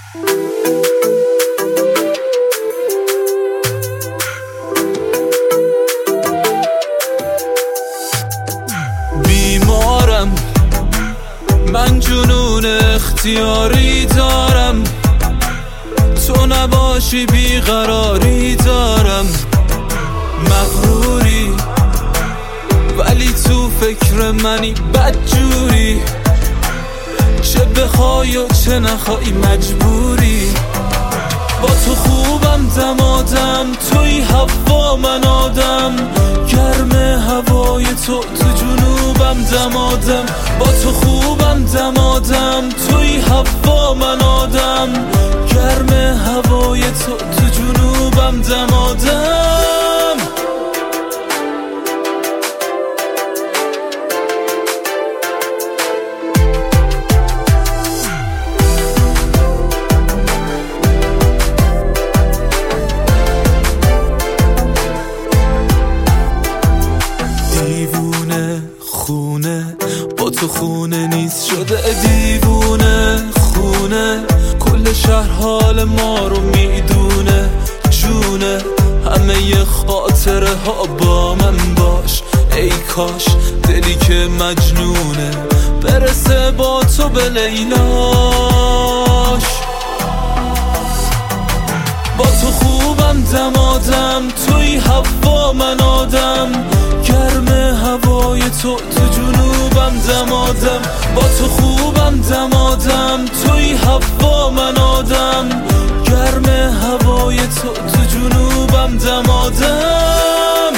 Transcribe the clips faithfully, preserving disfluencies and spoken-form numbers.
بیمارم من، جنون اختیاری دارم، تو نباشی بیقراری دارم. مغروری ولی تو فکر منی بدجوری، چه بخوای و چه نخوای مجبوری. با تو خوبم دمادم، توی هوا من آدم، گرم هوای تو تو جنوبم دمادم. با تو خوبم دمادم، توی هوا من آدم، گرم هوای تو تو جنوبم دمادم. دیوونه خونه با تو خونه نیست شده، دیوونه خونه کل شهر حال ما رو میدونه. جونه همه ی خاطره ها با من باش، ای کاش دلی که مجنونه برسه با تو به لیلاش. با تو خوبم دمادم، توی هوا من آدم، گرم هوای تو تو جنوبم دمادم. با تو خوبم دمادم، توی هوا من آدم، گرم هوای تو تو جنوبم دمادم.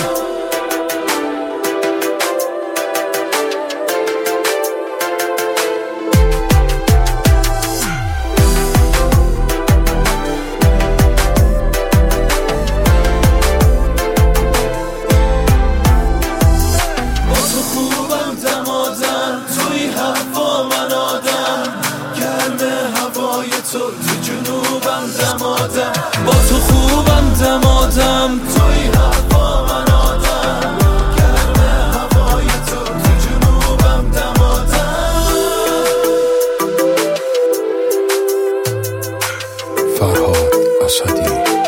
تو تو جنوبم دمادم، با تو خوبم دمادم، توی هوا من آدم، گرم هوای تو تو جنوبم دمادم. فرهاد اسدی.